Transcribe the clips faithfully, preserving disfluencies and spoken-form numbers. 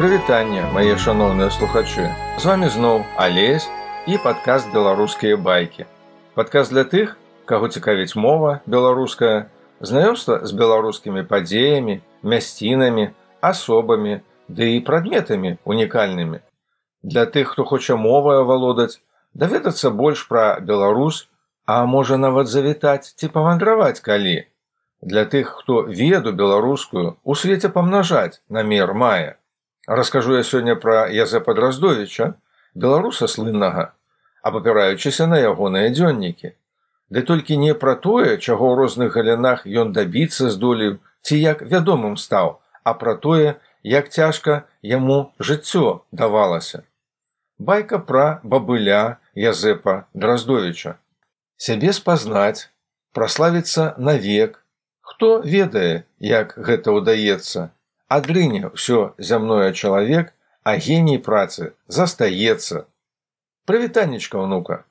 Прывітанне, мае шаноўныя слухачы. З вами зноў Алесь і падкаст «Беларускія байкі». Падкаст для тых, каго цікавіць мова беларуская, знаёмства з беларускімі падзеямі, мясцінамі, асобамі, ды і прадметамі унікальнымі. Для тых, хто хоча мовай авалодаць, даведацца больш пра Беларусь, а можа нават завітаць ці павандраваць калі. Для тых, хто веду беларускую, у свеце памнажаць на мер мае. Раскажу я сёння пра Язэпа Драздовіча, беларуса слыннага, абапіраючыся на ягоныя дзённікі. Ды толькі не пра тое, чаго ў розных галінах ён дабіцца здолеў, ці як вядомым стаў, а пра тое, як цяжка яму жыццё давалася. Байка пра бабыля Язэпа Драздовіча. Сябе спазнаць, праславіцца навек. Хто ведае, як гэта ўдаецца? Адрыне ўсё зямное чалавек, а геній працы застаецца. Прывітаннечка, ўнука.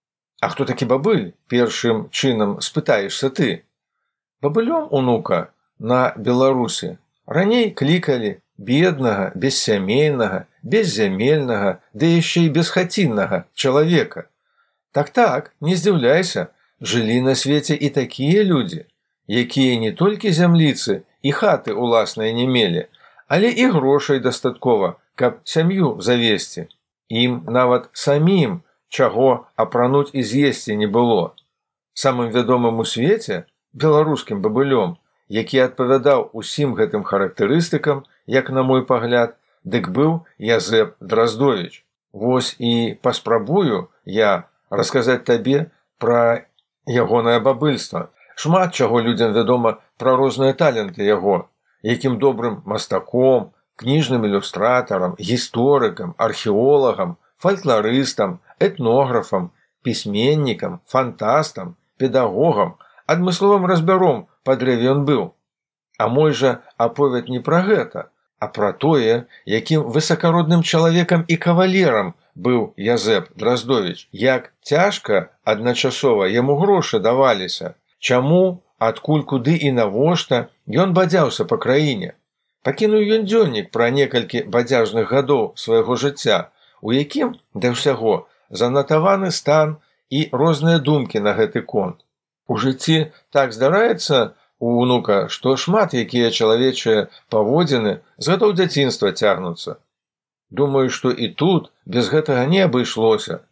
А хто такі бабыль? Першым чынам спытаешся ты. Бабылём, унука, на Беларусі раней клікалі беднага, бессямейнага, беззямельнага, ды яшчэ і бесхаціннага чалавека. Так-так, не здзіўляйся, жылі на свеце і такія людзі, якія не толькі зямліцы і хаты уласныя не мелі, але і грошай дастаткова, каб сям'ю завесці. Ім нават самім чаго апрануць і з'есці не было. Самым вядомым у свеце, беларускім бабылём, які адпавядаў усім гэтым характарыстыкам, як на мой пагляд, дык быў Язэп Драздовіч. Вось і паспрабую я расказаць табе пра ягонае бабыльства. Шмат чаго людзям вядома пра розныя таленты яго, якім добрым мастаком, кніжным ілюстратарам, гісторыкам, археолагам, фалькларыстам, этнографам, пісьменнікам, фантастам, педагогам, адмысловым разбяром па дрэве ён быў. А мой жа аповед не пра гэта, а пра тое, якім высакародным чалавекам і кавалерам быў Язэп Драздовіч, як цяжка адначасова яму грошы даваліся, чаму, адкуль, куды і навошта ён бадзяўся па краіне. Пакінуў ён дзённік пра некалькі бадзяжных гадоў свайго жыцця, у якім, да ўсяго, занатаваны стан і розныя думкі на гэты конт. У жыцці так здараецца, у ўнука, што шмат якія чалавечыя паводзіны з гадоў дзяцінства цягнуцца. Думаю, што і тут без гэтага не абышлося.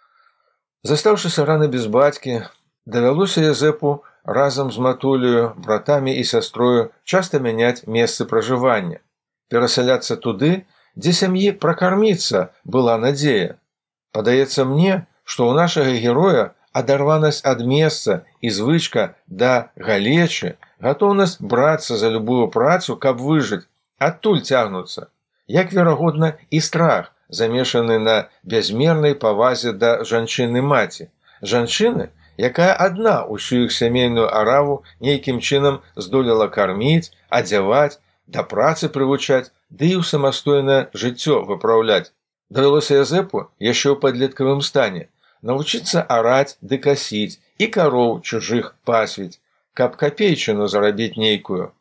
Застаўшыся рана без бацькі, давялося Язэпу разам з матулею, братамі і сястрою часта мяняць месцы пражывання, перасяляцца туды, дзе сям'і пракарміцца была надзея. Падаецца мне, што ў нашага героя адарванасць ад месца і звычка да галечы, гатоўнасць брацца за любую працу, каб выжыць, адтуль цягнуцца, як верагодна і страх, замешаны на бязмернай павазе да жанчыны-маці. Жанчыны, якая адна ўсю іх сямейную араву нейкім чынам здолела карміць, адзяваць, да працы прывучаць, ды і ў самастойнае жыццё выпраўляць. Давялося Язэпу яшчэ ў падлеткавым стане навучыцца араць ды касіць і кароў чужых пасвіць, каб капейчыну зарабіць нейкую.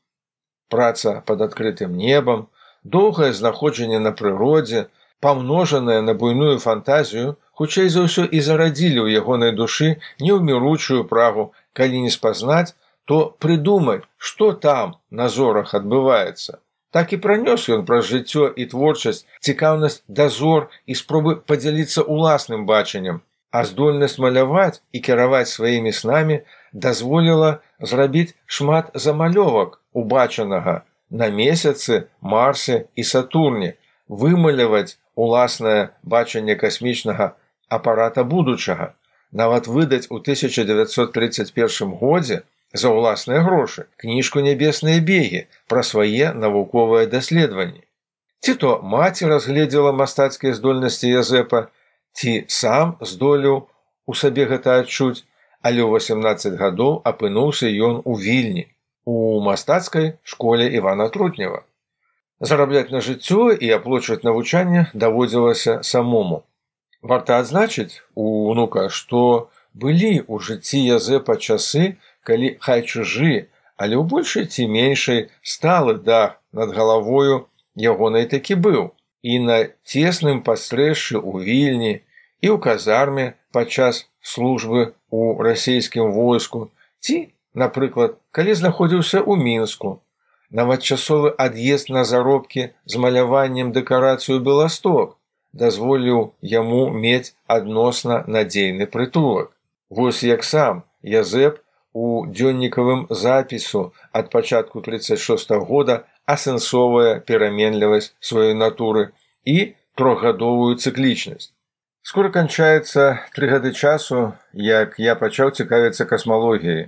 Праца пад адкрытым небам, доўгае знаходжанне на прыродзе, памножанае на буйную фантазію, хутчэй за ўсё і зарадзілі ў ягонай душы неўміручую прагу, калі не спазнаць, то прыдумаць, што там на зорах адбываецца. Так і пранёс ён праз жыццё і творчасць цікаўнасць да зор і спробы падзяліцца ўласным бачаннем, а здольнасць маляваць і кіраваць сваімі снамі дазволіла зрабіць шмат замалёвак убачанага на месяцы, Марсе і Сатурне, вымаляваць уласнае бачанне касмічнага апарата будучага, нават выдаць у тысяча дзевяцьсот трыццаць першым годзе за ўласныя грошы кніжку «Нябесныя бегі» пра свае навуковыя даследаванні. Ці то маці разгледзела мастацкія здольнасці Язэпа, ці сам здолеў у сабе гэта адчуць, але ў васямнаццаць гадоў апынуўся ён у Вільні, у мастацкай школе Івана Трутнева. Зарабляць на жыццё і аплочваць навучанне даводзілася самому. Варта адзначыць, унука, што былі ў жыцці Язэпа часы, калі хай чужы, але ў большай ці меншай сталы дах над галавою ягонай такі быў і на цесным пастрэшшы ў Вільні, і ў казарме падчас службы ў расійскім войску, ці, напрыклад, калі знаходзіўся ў Мінску. Нават часовы ад'езд на заробкі з маляваннем дэкарацыю Беласток дазволіў яму мець адносна надзейны прытулак. Вось як сам Язэп у дзённікавым запісу ад пачатку трыццаць шостага года асэнсоўвае пераменлівасць сваёй натуры і трохгадовую цыклічнасць. Скора канчаецца тры гады часу, як я пачаў цікавіцца касмалогіяй.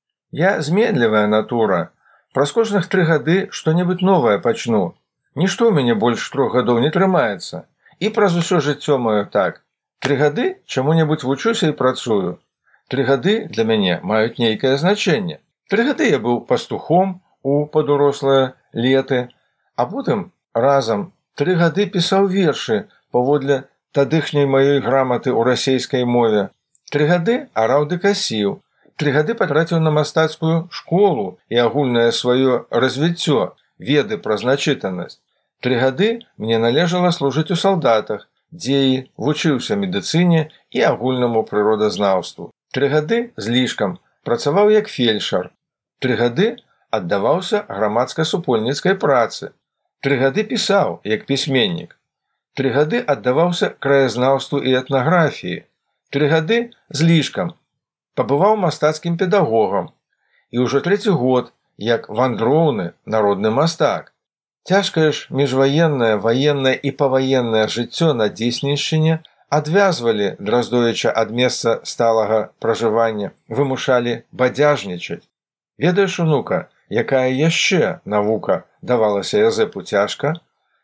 Я зменлівая натура. Праз кожных тры гады што-небудзь новае пачну. Нішто ў мяне больш трох гадоў не трымаецца. І праз усё жыццё маё так. Тры гады чаму-небудзь вучуся і працую. Тры гады для мяне маюць нейкае значэнне. Тры гады я быў пастухом у падурослыя леты, а потым разам тры гады пісаў вершы паводле тадыхняй маёй граматы ў расейскай мове. Тры гады араў ды касіў. Тры гады патраціў на мастацкую школу і агульнае сваё развіццё, веды пра значытанасць. Тры гады мне належала служыць у салдатах, дзе і вучыўся медыцыне і агульнаму прыродазнаўству. Тры гады з лішкам працаваў як фельчар. Тры гады аддаваўся грамадска-супольніцкай працы. Тры гады пісаў як пісьменнік. Тры гады аддаваўся краязнаўству і этнаграфіі. Тры гады з лішкам пабываў мастацкім педагогам. І ўжо трэці год як вандроўны народны мастак. Цяжкае ж міжваеннае, ваеннае і паваеннае жыццё на Дзейсненшчыне адвязвалі Драздовіча ад месца сталага пражывання, вымушалі бадзяжнічаць. Ведаеш, унука, якая яшчэ навука давалася Язэпу цяжка?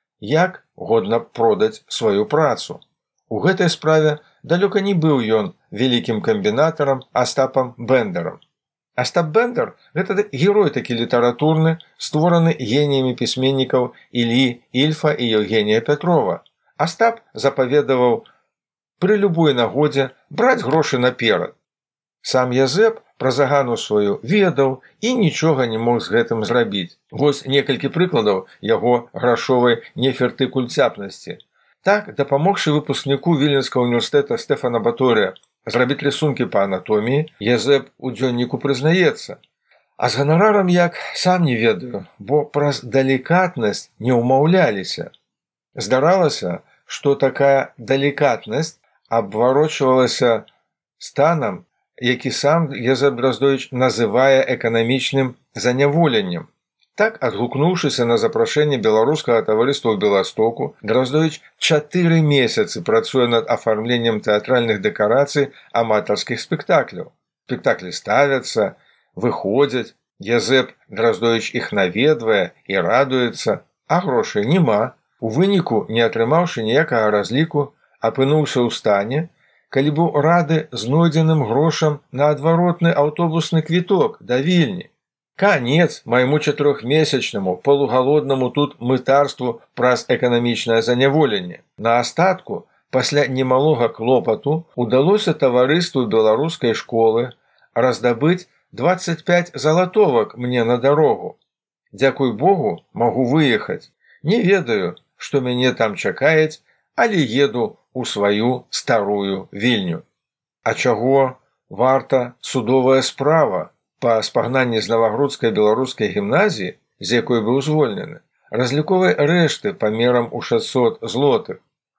Як годна продаць сваю працу. У гэтай справе далёка не быў ён вялікім камбінатарам Астапам Бендерам. Астап Бендер – гэта герой такі літаратурны, створаны геніямі пісьменнікаў Іллі Ільфа і Евгенія Петрова. Астап запаведаваў пры любой нагодзе браць грошы наперад. Сам Язэп пра загану сваю ведаў і нічога не мог з гэтым зрабіць. Вось некалькі прыкладаў яго грашовай нефертыкульцяпнасці. Так, дапамогшы выпускніку Віленскага універсітэта Стэфана Баторыя зрабіць рысункі па анатоміі, Язэп у дзённіку прызнаецца. А з ганарарам як, сам не ведаю, бо праз далікатнасць не ўмаўляліся. Здаралася, што такая далікатнасць абварочвалася станам, які сам Язэп Драздовіч называе эканамічным заняволеннем. Так, адгукнуўшыся на запрашэнне беларускага таварыства ў Беластоку, Драздовіч чатыры месяцы працуе над афармленнем тэатральных дэкарацый аматарскіх спектакляў. Спектаклі ставяцца, выходзяць, Язэп Драздовіч іх наведвае і радуецца, а грошай няма. У выніку, не атрымаўшы ніякага разліку, апынуўся ў стане, калі быў рады знойдзеным грошам на адваротны аўтобусны квіток да Вільні. Канец майму чатырохмесячнаму полугалоднаму тут мытарству праз эканамічнае заняволенне. На астатку, пасля немалога клопату, удалося таварыству беларускай школы раздабыць дваццаць пяць залатовак мне на дарогу. Дзякуй Богу, магу выехаць. Не ведаю, што мяне там чакаюць, але еду у сваю старую Вільню. А чаго варта судовая справа па спагнанні з Навагрудскай беларускай гімназіі, з якой быў звольнены, разліковай рэшты памерам у шэсцьсот злотых.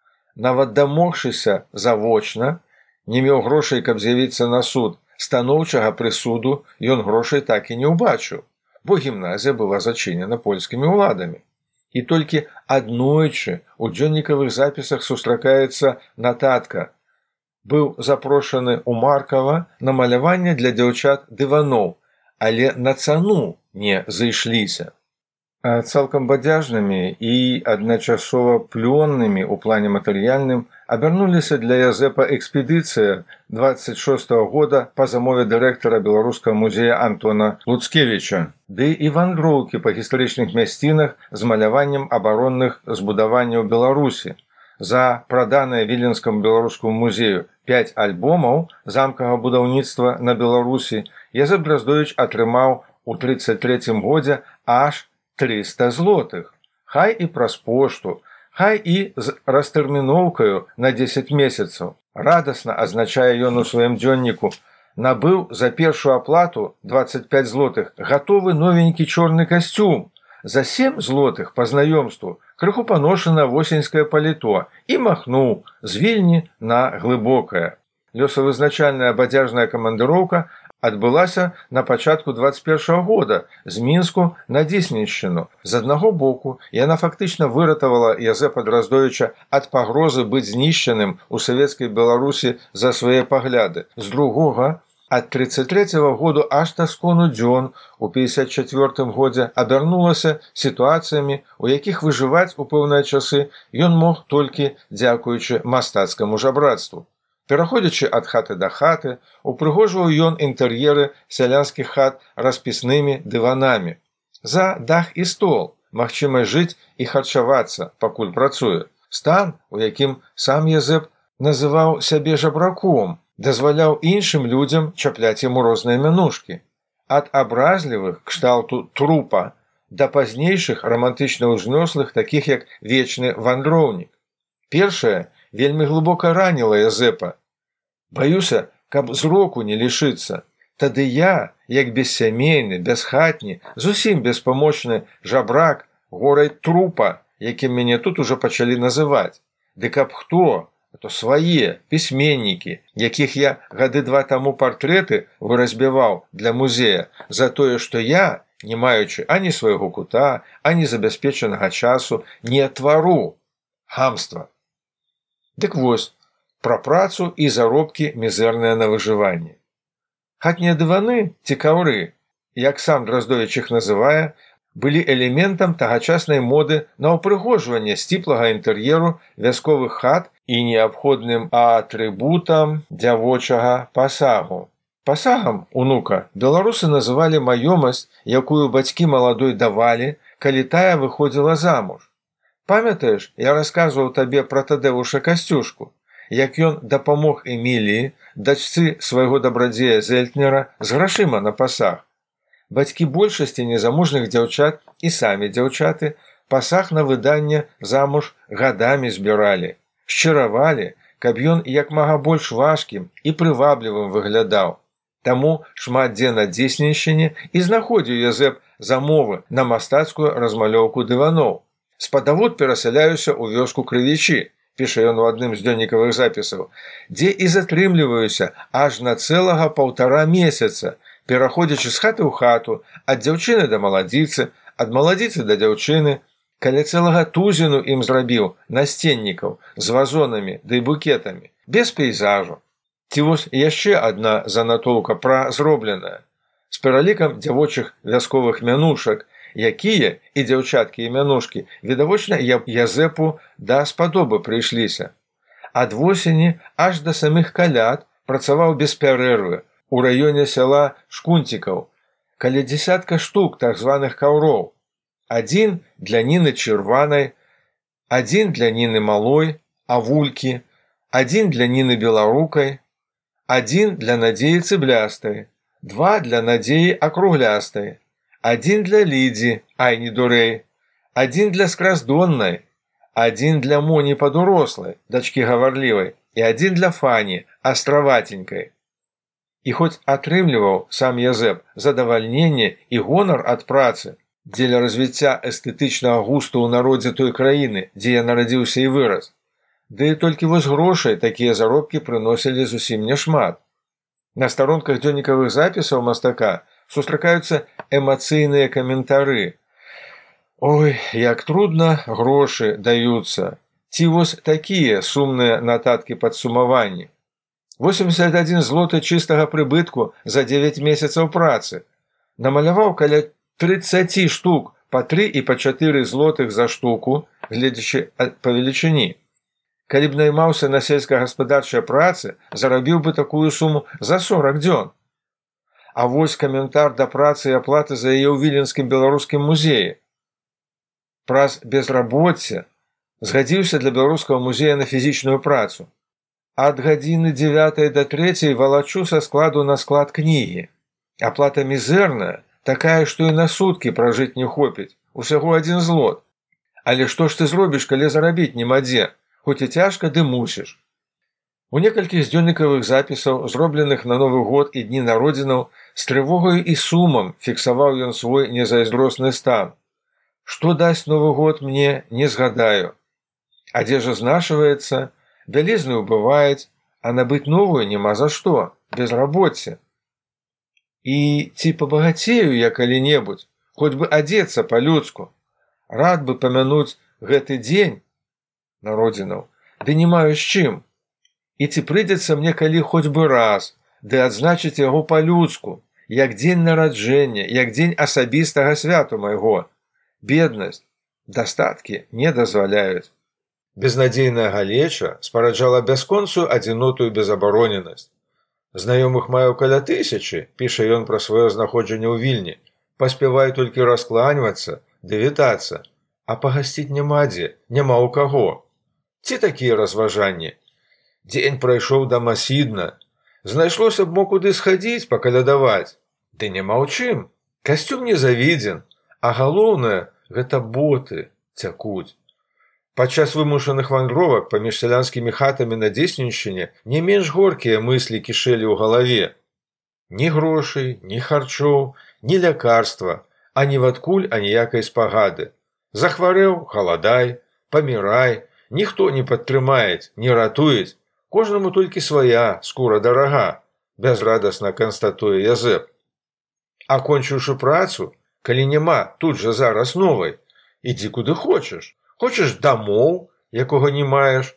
Нават дамогшыся завочна, не меў грошай, каб з'явіцца на суд, станоўчага прысуду ён грошай так і не ўбачыў, бо гімназія была зачынена польскімі ўладамі. І толькі аднойчы у дзённікавых запісах сустракаецца нататка. Быў запрошаны ў Маркава на маляванне для дзяўчат дываноў, але на цану не зайшліся. А цалкам бадзяжнымі і адначасова плённымі ў плане матэрыяльным абярнуліся для Язэпа экспедыцыя дваццаць шостага года па замове дырэктара Беларускага музея Антона Луцкевіча, ды і вандроўкі па гістарычных мясцінах з маляваннем абаронных збудаванняў Беларусі. За праданае Віленскаму беларускаму музею пяць альбомаў замкавага будаўніцтва на Беларусі Язэп Драздовіч атрымаў у трыццаць трэцім годзе аж трыста злотых. Хай і праз пошту, хай і з растэрміноўкаю на дзесяць месяцаў. Радасна азначае ён у сваім дзённіку. Набыў за першую аплату дваццаць пяць злотых гатовы новенькі чорны касцюм. За сем злотых па знаёмству крыху паношана восеньскае паліто і махнуў з Вільні на Глыбокае. Лёсавызначальная бадзяжная камандыроўка адбылася на пачатку дваццаць першага года з Мінску на Дзесненшчыну. З аднаго боку, яна фактычна выратавала Язэпа Драздовіча ад пагрозы быць знішчаным у савецкай Беларусі за свае пагляды. З другога, ад трыццаць трэцяга году аж да скону дзён у пятьдесят четвёртым годзе абярнулася сітуацыямі, у якіх выжываць у пэўныя часы ён мог толькі дзякуючы мастацкаму жабрацтву. Пераходзячы ад хаты да хаты, упрыгожваў ён інтэр'еры сялянскіх хат распіснымі дыванамі. За дах і стол магчыма жыць і харчавацца, пакуль працуе. Стан, у якім сам Язэп называў сябе жабраком, дазваляў іншым людзям чапляць яму розныя мянушкі. Ад абразлівых кшталту трупа да пазнейшых рамантычна ўзнёслых, такіх як вечны вандроўнік. Першае вельмі глыбока раніла Язэпа. Баюся, каб зроку не лішыцца. Тады я, як бессямейны, бясхатні, зусім беспамочны жабрак, горай трупа, якім мяне тут ужо пачалі называць. Ды каб хто, то свае пісьменнікі, якіх я гады два таму партрэты выразбіваў для музея за тое, што я, не маючы ані свайго кута, ані забяспечанага часу, не твару. Хамства. Дык вось, пра працу і заробкі мізэрныя на выжыванне. Хатнія дываны, ці каўры, як сам Драздовіч іх называе, былі элементам тагачаснай моды на ўпрыгожванне сціплага інтэр'еру вясковых хат і неабходным атрыбутам дзявочага пасагу. Пасагам, унука, беларусы называлі маёмасць, якую бацькі маладой давалі, калі тая выходзіла замуж. Памятаеш, я расказваў табе пра Тадэвуша Касцюшку, як ён дапамог Эміліі, дачцы свайго дабрадзея Зэльтнера, з грашыма на пасаг. Бацькі большасці незамужных дзяўчат і самі дзяўчаты пасаг на выданне замуж гадамі збіралі, шчыравалі, каб ён як мага больш важкім і прываблівым выглядаў. Таму шмат дзе на Дзесненшчыне і знаходзіў Язэп замовы на мастацкую размалёўку дываноў. Спадавод перасяляюся ў вёску Крывічы, піша ён у адным з дзённікавых запісаў, дзе і затрымліваюся аж на цэлага паўтара месяца, пераходзячы з хаты ў хату, ад дзяўчыны да маладзіцы, ад маладзіцы да дзяўчыны, каля цэлага тузіну ім зрабіў насценнікаў з вазонамі ды букетамі, без пейзажу. Ці вось яшчэ адна занатоўка пра зробленае, з пералікам дзявочых вясковых мянушак, якія і дзяўчаткі і мянушкі відавочна Язэпу да спадобы прыйшліся. Ад восені аж да самых каляд працаваў без пярэрвы у раёне сяла Шкунцікаў, каля дзесятка штук так званых каўроў. Адзін для Ніны Чырванай, адзін для Ніны Малой, Авулькі, адзін для Ніны Беларукай, адзін для Надзеі Цыблястай, два для Надзеі Акруглястай, адзін для Лідзі, ай не дурэй, адзін для Скраздоннай, адзін для Моні Падурослай, дачкі гаварлівай, і адзін для Фані, астраватенькай. І хоць атрымліваў сам Язэп задавальненне і гонар ад працы дзеля развіцця эстэтычнага густу ў народзе той краіны, дзе я нарадзіўся і вырас, ды і толькі вось грошай такія заробкі прыносілі зусім няшмат. На старонках дзённікавых запісаў мастака сустракаюцца эмацыйныя каментары. Ой, як трудна грошы даюцца. Ці вось такія сумныя нататкі падсумаванні. восемьдесят один злоты чыстага прыбытку за девять месяцаў працы. Намаляваў каля тридцати штук па три і па чатыры злотых за штуку, гледзячы па велічыні. Калі б наймаўся на сельскагаспадарчай працы, зарабіў бы такую суму за сорок дзён. А вось каментар да працы і аплаты за яе ў Віленскім беларускім музеі. Праз безрабоцце згадзіўся для беларускага музея на фізічную працу. Ад гадзіны дзевятай да трэцяй валачу са складу на склад кнігі. Аплата мізэрная, такая, што і на суткі пражыць не хопіць, усяго адзін злот. Але што ж ты зробіш, калі зарабіць нема дзе? Хоць і цяжка, ды мусіш. У некалькіх здзённікавых запісаў, зробленых на Новы год і дні народзінаў, з трывогаю і сумам фіксаваў ён свой незайздросны стан. Што дасць Новы год мне, не згадаю. Адзежа знашваецца, бялізну ўбываюць, а набыць новую няма за што, безрабоце. І ці пабагацею я калі-небудзь, хоць бы адзецца па-людску. Рад бы памянуць гэты дзень народзінаў, ды не маю з чым. І ці прыйдзецца мне калі хоць бы раз, ды адзначыць яго па-людску, як дзень нараджэння, як дзень асабістага святу майго. Беднасць, дастаткі не дазваляюць. Безнадзейная галеча спараджала бясконцую адзіноту і безабароненасць. Знаёмых маю каля тысячы, піша ён пра сваё знаходжанне ў Вільні. Паспяваю толькі раскланьвацца, ды вітацца, а пагасціць няма дзе, няма ў каго. Ці такія разважанні? Дзень прайшоў дамасідна. Знайшлося б мо куды схадзіць, пакалядаваць. Ды няма ў чым. Касцюм не завідзен, а галоўнае, гэта боты цякуць. Падчас вымушаных вандровак паміж сялянскімі хатамі на Дзейсненшчыне не менш горкія мыслі кішэлі ў галаве. Ні грошай, ні харчоў, ні лякарства, ані вадкуль аніякай спагады. Захварэў, галадай, памірай, ніхто не падтрымаюць, не ратуюць, кожнаму толькі свая скура дарага, бязрадасна канстатуе Язэп. А кончыўшы працу, калі няма тут жа зараз новай, ідзі куды хочаш. Хочаш дамоў, якога не маеш,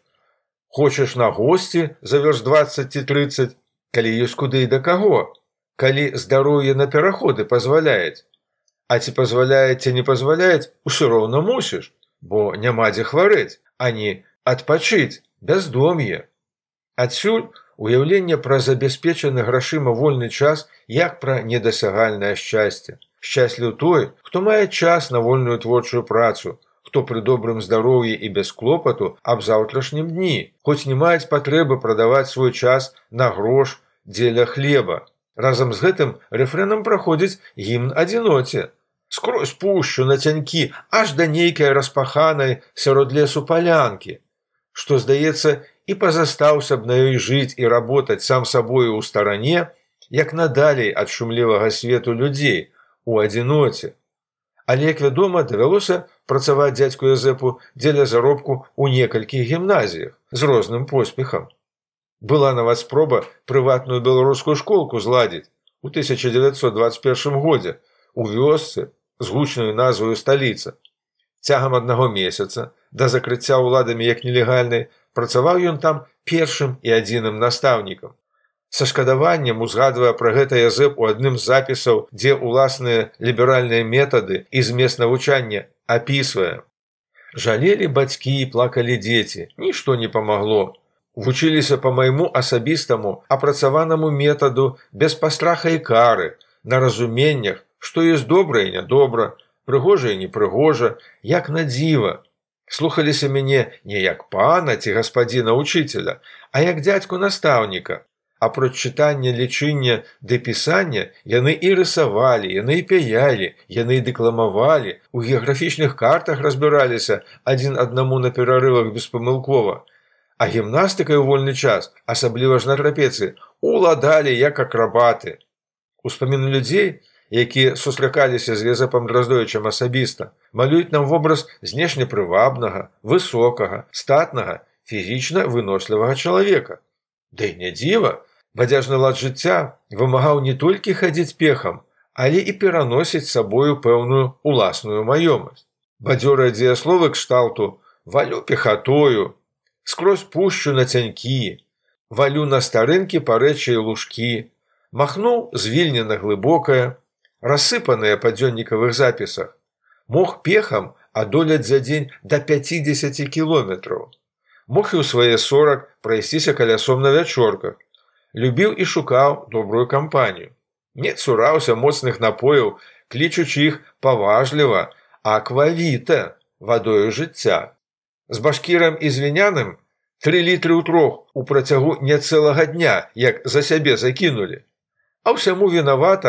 хочаш на госці за вёрст дваццаць ці трыццаць, калі ёсць куды і да каго, калі здароўе на пераходы пазваляець. А ці пазваляець, ці не пазваляець, усё роўна мусіш, бо няма дзе хварэць, ані адпачыць, бяздом'е. Адсюль уяўленне пра забяспечаны грашыма вольны час як пра недасягальнае шчасце. Шчасліў той, хто мае час на вольную творчую працу, хто пры добрым здароўі і без клопату аб заўтрашнім дні, хоць не маюць патрэбы прадаваць свой час на грош дзеля хлеба. Разам з гэтым рэфрэнам праходзіць гімн адзіноце. Скрозь пушчу на цянькі, аж да нейкай распаханай сярод лесу палянкі, што, здаецца, і пазастаўся б на ёй жыць і работаць сам сабою ў старане, як надалей ад шумлівага свету людзей, у адзіноце. Але, як вядома, давялося працаваць дзядзьку Язэпу дзеля заробку ў некалькіх гімназіях з розным поспехам. Была нават спроба прыватную беларускую школку зладзіць у тысяча дзевяцьсот дваццаць першым годзе у вёсцы з гучнаю назваю «Сталіца». Цягам аднаго месяца, да закрыцця ўладамі як нелегальнай, працаваў ён там першым і адзіным настаўнікам. Са шкадаваннем узгадвае пра гэта Язэп у адным з запісаў, дзе ўласныя ліберальныя метады і змест навучання апісвае. Жалелі бацькі і плакалі дзеці, нішто не памагло. Вучыліся па майму асабістаму апрацаванаму метаду без пастраха і кары, на разуменнях, што ёсць добра і нядобра, прыгожа і непрыгожа, як на дзіва. Слухаліся мяне не як пана ці гаспадзіна учыцеля, а як дзядзьку настаўніка. Апроч чытання, лічыння ды пісання, яны і рысавалі, яны і пяялі, яны і дэкламавалі, у геаграфічных картах разбіраліся адзін аднаму на перарывах беспамылкова. А гімнастыкай у вольны час, асабліва ж на трапецыі, уладалі як акрабаты. Успаміны людзей, якія сустракаліся з Язэпам Драздовічам асабіста, малююць нам вобраз знешне прывабнага, высокага, статнага, фізічна вынослівага чалавека. Ды не дзіва, бадзяжны лад жыцця вымагаў не толькі хадзіць пехам, але і пераносіць сабою пэўную уласную маёмасць. Бадзёрыя дзеясловы кшталту «валю пехатою», «скрозь пушчу на цянькі», «валю на старынкі па рэчы і лужкі», махнуў звільнена глыбокая, рассыпаныя па дзённікавых запісах, мог пехам адолець за дзень да пяцідзесяці кіlometrаў. Мог і ў свае сорак прайсціся калясом на вячорках, любіў і шукаў добрую кампанію. Не цураўся моцных напояў, клічучы іх паважліва, аквавіта, вадою жыцця. З башкірам і звіняным тры літры ў трох у працягу не цэлага дня, як за сябе закінулі. А ўсяму вінавата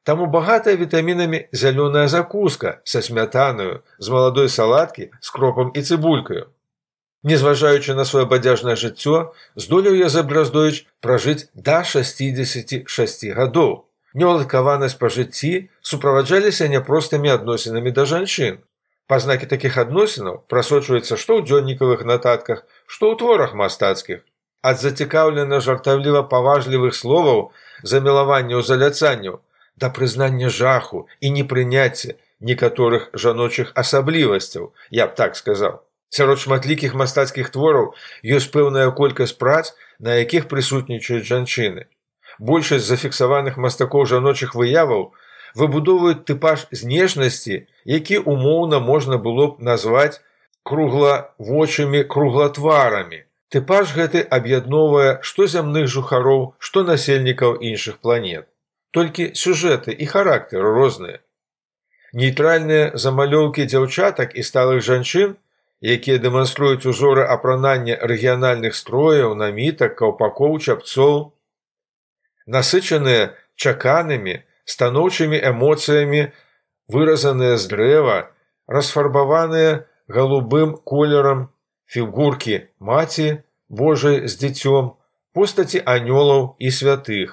Таму багатая вітамінамі зялёная закуска са смятанаю з маладой салаткі з кропам і цыбулькаю. Незважаючы на сваё бадзяжнае жыццё, здолеў Язэп Драздовіч пражыць да шасцідзесяці шасці гадоў. Неўладкаванасць па жыцці суправаджаліся няпростымі адносінамі да жанчын. Пазнакі такіх адносінаў прасочваюцца што ў дзённікавых нататках, што ў творах мастацкіх. Ад зацікаўлена жартаўліва паважлівых словаў, замілаванняў, заляцанняў, да прызнання жаху і непрыняцця некаторых жаночых асаблівасцяў, я б так сказаў. Сярод шматлікіх мастацкіх твораў ёсць пэўная колькасць прац, на якіх прысутнічаюць жанчыны. Большасць зафіксаваных мастакоў жаночых выяваў выбудоўваюць тыпаж знешнасці, які умоўна можна было б назваць круглавочымі круглатварамі. Тыпаж гэты аб'ядноўвае што зямных жухароў, што насельнікаў іншых планет. Толькі сюжэты і характары розныя. Нейтральныя замалёўкі дзяўчатак і сталых жанчын, якія дэманструюць узоры апранання рэгіянальных строяў, намітак, каўпакоў, чапцоў, насычаныя чаканымі, станоўчымі эмоцыямі, выразаныя з дрэва, расфарбаваныя галубым колерам фігуркі маці Божай з дзіцём, постаці анёлаў і святых.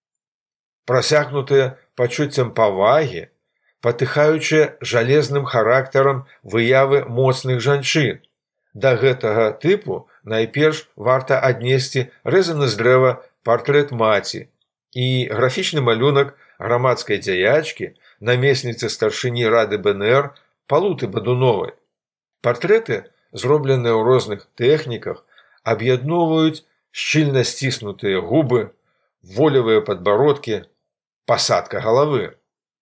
Прасякнутыя пачуццем павагі, патыхаючыя жалезным характарам выявы моцных жанчын. Да гэтага тыпу найперш варта аднесці рэзаны з дрэва партрэт маці і графічны малюнак грамадскай дзяячкі, намесніцы старшыні рады бэ эн эр Палуты Бадуновай. Партрэты, зробленыя ў розных тэхніках, аб'ядноўваюць шчыльна сціснутыя губы, волевыя падбародкі, пасадка галавы.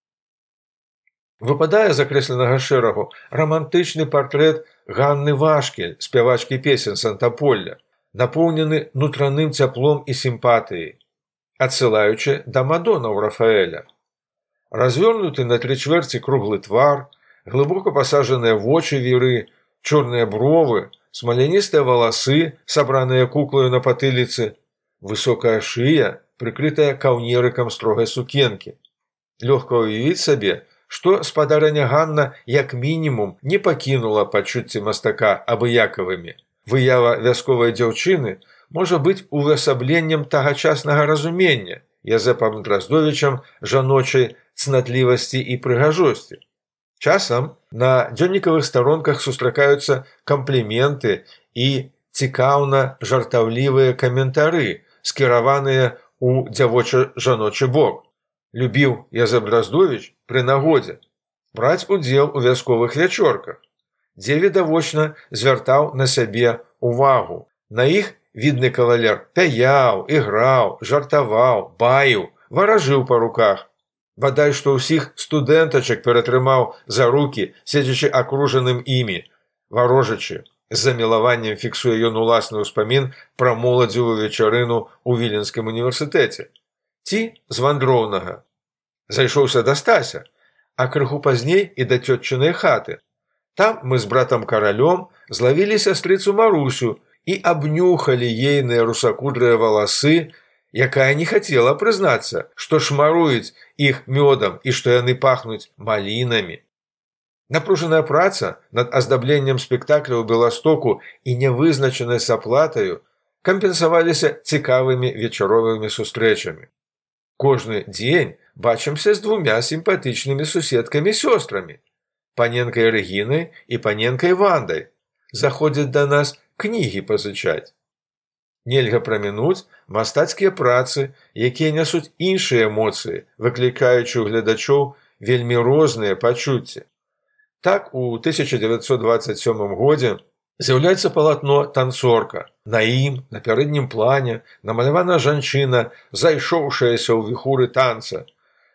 Выпадае з акрэсленага шэрагу рамантычны партрэт Ганны Вашкель, спявачкі песен Санта-Полля, напоўнены нутраным цяплом і сімпатыяй, адсылаючы да Мадонаў Рафаэля. Развернуты на тры чвэрці круглы твар, глыбока пасажаныя вочы віры, чорныя бровы, смаляністыя валасы, сабраныя куклаю на патыліцы, высокая шыя, прыкрытая каўнерыкам строгай сукенкі. Лёгка ўявіць сабе, што спадарыня Ганна як мінімум не пакінула пачуцці мастака абыякавымі. Выява вясковай дзяўчыны можа быць увасабленнем тагачаснага разумення Язэпам Драздовічам жаночай цнатлівасці і прыгажосці. Часам на дзённікавых старонках сустракаюцца кампліменты і цікаўна-жартаўлівыя каментары, скіраваныя у дзявоча-жаночы бок. Любіў Язэп Драздовіч пры нагодзе браць удзел у вясковых вячорках, дзе відавочна звяртаў на сябе увагу. На іх відны кавалер пяяў, іграў, жартаваў, баіў, варажыў па руках. Бадай што ўсіх студэнтачак ператрымаў за рукі, седзячы акружаным імі, варожачы. З замілаваннем фіксуе ён уласны ўспамін пра моладзевую вечарыну ў Віленскім універсітэце. Ці з вандроўнага. Зайшоўся да Стася, а крыху пазней і да цётчынай хаты. Там мы з братам Каралём злавілі сястрыцу Марусю і абнюхалі ейныя русакудрыя валасы, якая не хацела прызнацца, што шмаруюць іх мёдам і што яны пахнуць малінамі. Напружаная праца над аздабленнем спектакля ў Беластоку і нявызначанай саплатаю кампенсаваліся цікавымі вечаровымі сустрэчамі. Кожны дзень бачымся з двумя сімпатычнымі суседкамі-сёстрамі, паненкай Рэгінай і паненкай Вандай. Заходзяць да нас кнігі пазычаць. Нельга прамінуць мастацкія працы, якія нясуць іншыя эмоцыі, выклікаючы ў гледачоў вельмі розныя пачуцці. Так, у тысяча дзевяцьсот дваццаць сёмым годзе з'яўляецца палатно «Танцорка». На ім, на пярэднім плане, намалявана жанчына, зайшоўшаяся ў віхуры танца.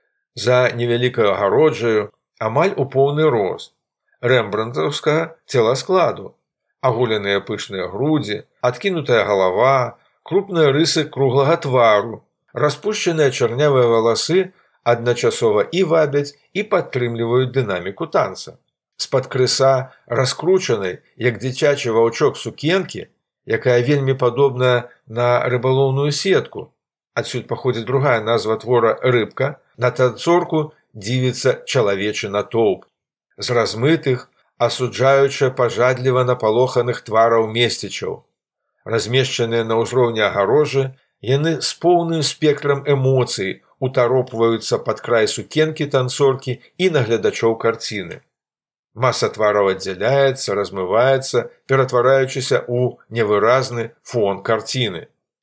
За невялікаю агароджаю, амаль у поўны рост, рэмбрандтаўскага целаскладу. Аголеныя пышныя грудзі, адкінутая галава, крупныя рысы круглага твару, распушчаныя чарнявыя валасы адначасова і вабяць, і падтрымліваюць дынаміку танца. З-пад крыса раскручанай, як дзіцячы ваўчок сукенкі, якая вельмі падобная на рыбалоўную сетку. Адсюль паходзіць другая назва твора «Рыбка», На танцорку дзівіцца чалавечы натоўп. З размытых, асуджаючы пажадліва напалоханых твараў месцічаў. Размешчаныя на ўзроўні агарожы, яны з поўным спектрам эмоцый утаропваюцца пад край сукенкі танцоркі і наглядачоў карціны. Маса твараў аддзяляецца, размываецца, ператвараючыся ў невыразны фон карціны.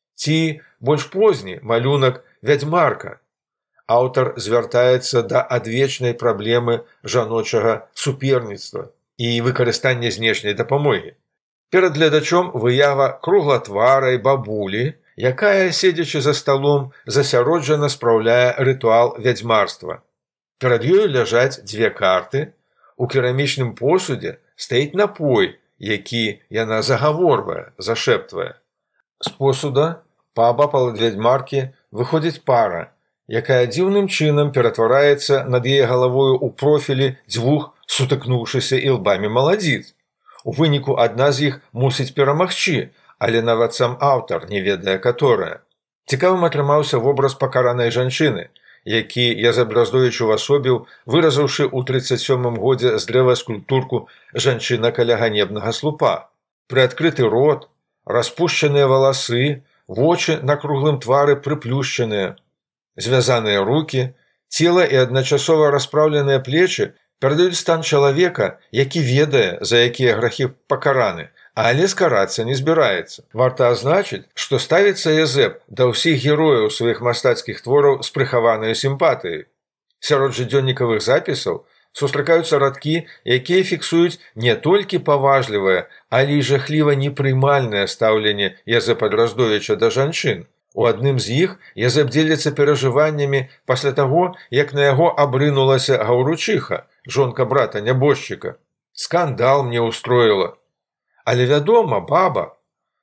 Ці больш позні малюнак вядзьмарка. Аўтар звяртаецца да адвечнай праблемы жаночага суперніцтва і выкарыстання знешняй дапамогі. Перад глядачом выява круглатварай бабулі, якая, седзячы за сталом, засяроджана спраўляе рытуал вядзьмарства. Перад ёю ляжаць дзве карты, у керамічным посудзе стаіць напой, які яна загаворвае, зашэптвае. З посуда паабапал ад вядзьмаркі выходзіць пара, якая дзіўным чынам ператвараецца над яе галавою ў профілі дзвюх сутыкнуўшыся ілбамі маладзіц. У выніку адна з іх мусіць перамагчы, але нават сам аўтар не ведае каторая. Цікавым атрымаўся вобраз пакаранай жанчыны, які Язэп Драздовіч увасобіў, выразаўшы ў трыццаць сёмым годзе з дрэва скульптурку жанчына каля ганебнага слупа. Прыадкрыты рот, распушчаныя валасы, вочы на круглым твары прыплюшчаныя. Звязаныя рукі, цела і адначасова распраўленыя плечы перадаюць стан чалавека, які ведае, за якія грахі пакараны, але скарацца не збіраецца. Варта азначыць, што ставіцца Язэп да ўсіх герояў сваіх мастацкіх твораў з прыхаванай сімпатыяй. Сярод жыдзённікавых запісаў сустракаюцца радкі, якія фіксуюць не толькі паважлівае, але і жахліва непрымальнае стаўленне Язэпа Драздовіча да жанчын. У адным з іх Язэп дзеліцца перажываннямі пасля таго, як на яго абрынулася гаўручыха, жонка брата нябожчыка. Скандал мне устроіла. Але вядома, баба.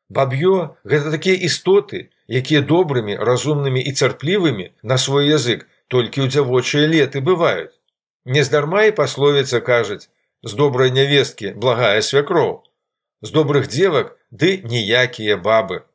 Баб'ё – гэта такія істоты, якія добрымі, разумнымі і цярплівымі на свой язык толькі ў дзявочыя леты бываюць. Нездарма і пасловіца кажуць: з добрай нявесткі благая свякроў. З добрых дзевак ды ніякія бабы.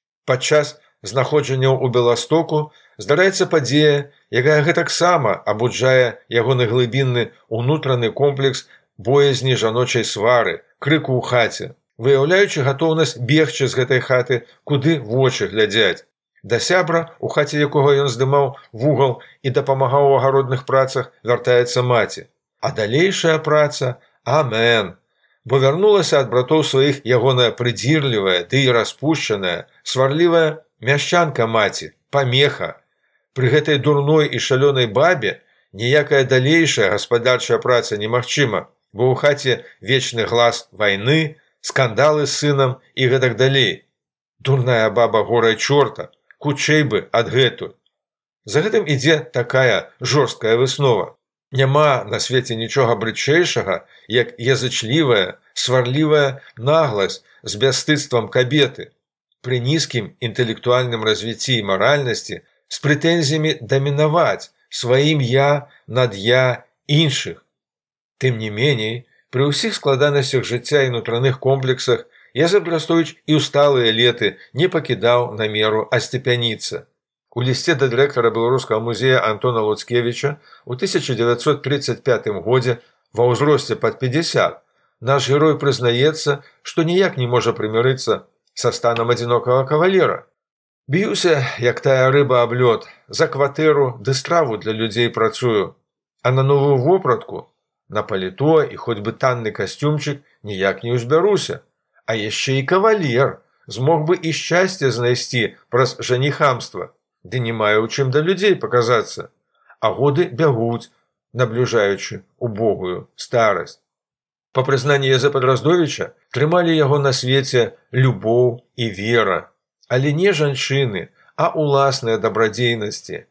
Падчас знаходжанняў у Беластоку здараецца падзея, якая гэтаксама абуджае ягоны глыбінны ўнутраны комплекс боязні жаночай свары, крыку ў хаце, выяўляючы гатоўнасць бегчы з гэтай хаты, куды вочы глядзяць. Да сябра, у хаце якога ён здымаў вугал і дапамагаў у агародных працах, вяртаецца маці. А далейшая праца – амен. Бо вярнулася ад братоў сваіх ягоная прыдзірлівая ды і распушчаная, сварлівая мяшчанка маці, памеха. Пры гэтай дурной і шалёнай бабе ніякая далейшая гаспадарчая праца немагчыма, бо ў хаце вечны глас вайны, скандалы з сынам і гэтак далей. Дурная баба горай чорта, хутчэй бы адгэтуль. За гэтым ідзе такая жорсткая выснова. Няма на свеце нічога брыдчэйшага, як язычлівая, сварлівая нагласць з бясстыдствам кабеты, пры нізкім інтэлектуальным развіцці і маральнасці, з прэтэнзіямі дамінаваць сваім я над я іншых. Тым не меней, пры ўсіх складанасцях жыцця і нутраных комплексах Язэп Драздовіч і ў сталыя леты не пакідаў намеру астепяніцца. У лісце да дырэктара Беларускага музея Антона Луцкевіча ў тысяча дзевяцьсот трыццаць пятым годзе ва ўзросце пад пятьдесят наш герой прызнаецца, што ніяк не можа прымірыцца са станам адзінокага кавалера. Б'юся, як тая рыба аб лёд, за кватэру ды страву для людзей працую, а на новую вопратку, на паліто і хоць бы танны касцюмчык ніяк не ўзбяруся. А яшчэ і кавалер змог бы і шчасце знайсці праз жаніхамства, ды не мае ў чым да людзей паказацца, а годы бягуць, набліжаючы убогую старасць. Па прызнанні Язэпа Драздовіча, трымалі яго на свеце любоў і вера, але не жанчыны, а уласныя дабрадзейнасці.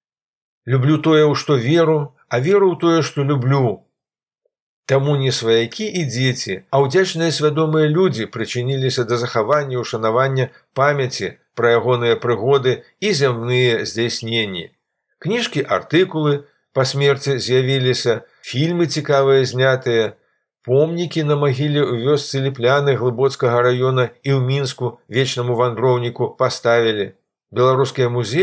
Люблю тое, у што веру, а веру ў тое, што люблю. Таму не сваякі і дзеці, а ўдзячныя свядомыя людзі прычыніліся да захавання і ушанавання памяці пра ягоныя прыгоды і зямныя здзяйсненні. Кніжкі-артыкулы па смерці з'явіліся, фільмы цікавыя знятыя, помнікі на магіле ў вёсцы Ліпляны Глыбоцкага раёна і ў Мінску вечнаму вандроўніку паставілі. Беларускія музеі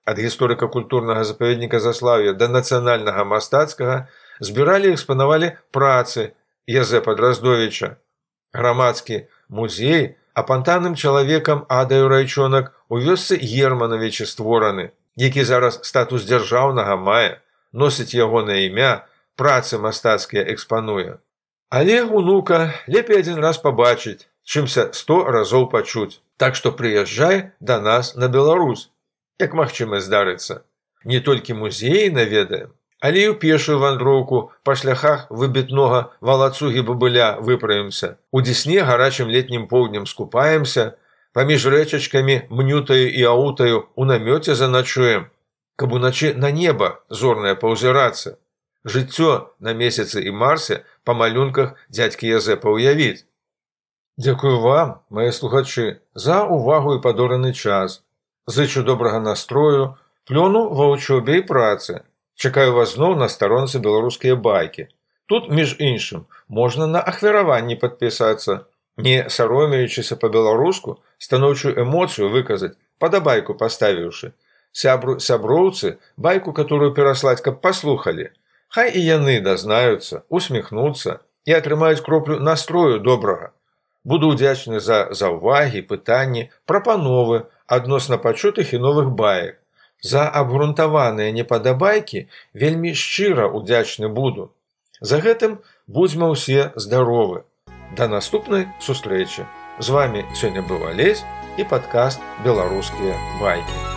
ад гісторыка-культурнага запаведніка Заслаўя да нацыянальнага мастацкага збіралі і экспанавалі працы Язэпа Драздовіча. Грамадскі музей апантаным чалавекам Адаю Райчонак у вёсцы Германовичы створаны, які зараз статус дзяржаўнага мае, носіць ягонае імя, працы мастацкія экспануе. Але унука лепей адзін раз пабачыць, чымся сто разоў пачуць. Так што прыязджай да нас на Беларусь, як магчымасць здарыцца. Не толькі музеі наведаем, але і ў пешую вандроўку па шляхах выбітнога валацугі бабыля выправімся. У Дзесне гарачым летнім поўднем скупаемся, паміж рэчачкамі Мнютаю і Аутаю у намёце заначуем, каб уначы на неба зорнае паўзірацца. Жыццё на месяцы і Марсе па малюнках дзядзькі Язэпа ўявіць. Дзякую вам, мае слухачы, за увагу і падораны час. Зычу добрага настрою, плёну ва вучобе і працы. Чакаю вас зноў на старонцы беларускія байкі. Тут, між іншым, можна на ахвяраванні падпісацца. Не саромеючыся па-беларуску, станоўчую эмоцыю выказаць, падабайку паставіўшы. Сябру сяброўцы байку, которую пераслаць, каб паслухалі. Хай і яны дазнаюцца, усміхнуцца і атрымаюць кроплю настрою добрага. Буду ўдзячны за заўвагі, пытанні, прапановы адносна пачутых і новых баек. За абгрунтаваныя непадабайкі вельмі шчыра ўдзячны буду. За гэтым будзьме ўсе здаровы. Да наступнай сустрэчы. З вамі сёння быў Алесь і падкаст «Беларускія байкі».